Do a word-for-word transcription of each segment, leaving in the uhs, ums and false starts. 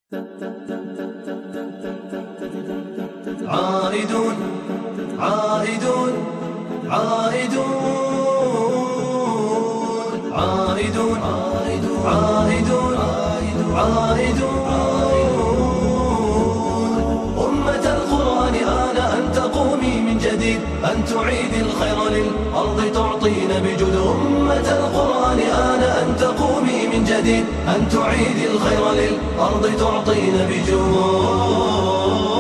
عائدون عائدون عائدون عائدون عائدون عائدون أمة القرآن آن أن تقومي من جديد، أن تعيدي الخير للأرض تعطين بجود. أمة القرآن آن أن تقومي من جديد، أن تعيدي الخير للأرض تعطين بجود.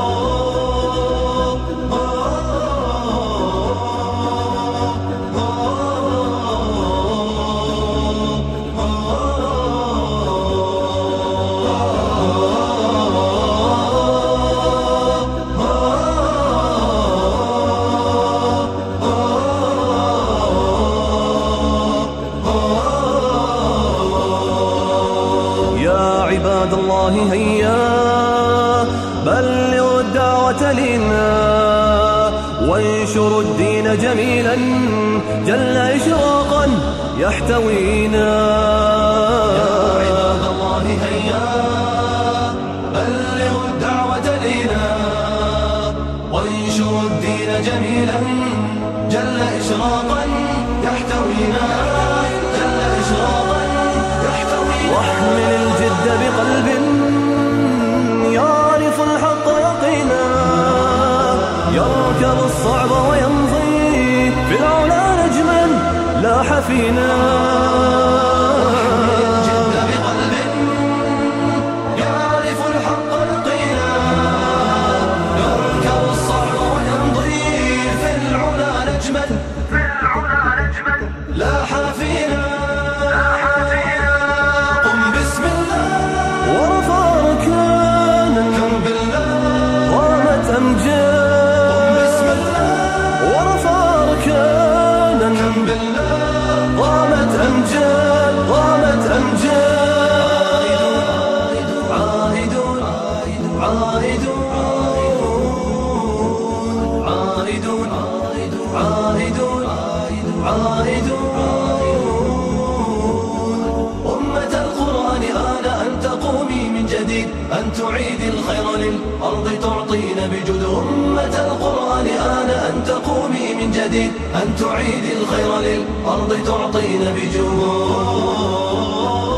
عباد الله هيا بلغوا الدعوة لنا، وانشروا الدين جميلا جل إشراقا يحتوينا. يا عباد الله هيا بلغوا الدعوة لنا، وانشروا الدين جميلا جل إشراقا يحتوينا. جل إشراقا يحتوينا. واحمل الجد بقلب يعرف الحق يقينا، يركب الصعب ويمضي في العلا نجما لاح فينا. واحمل الجد بقلب يعرف الحق يقينا، يركب الصعب ويمضي في العلا نجما لاح فينا. قامت أمجاد قامت أمجاد. عائدون عائدون عائدون عائدون عائدون أمة القرآن آن أن تقومي من جديد، أن تعيدي الخير للأرض تعطين بجود. أمة القرآن آن أن تقومي من جديد، أن تعيدي الخير للأرض تعطين بجود.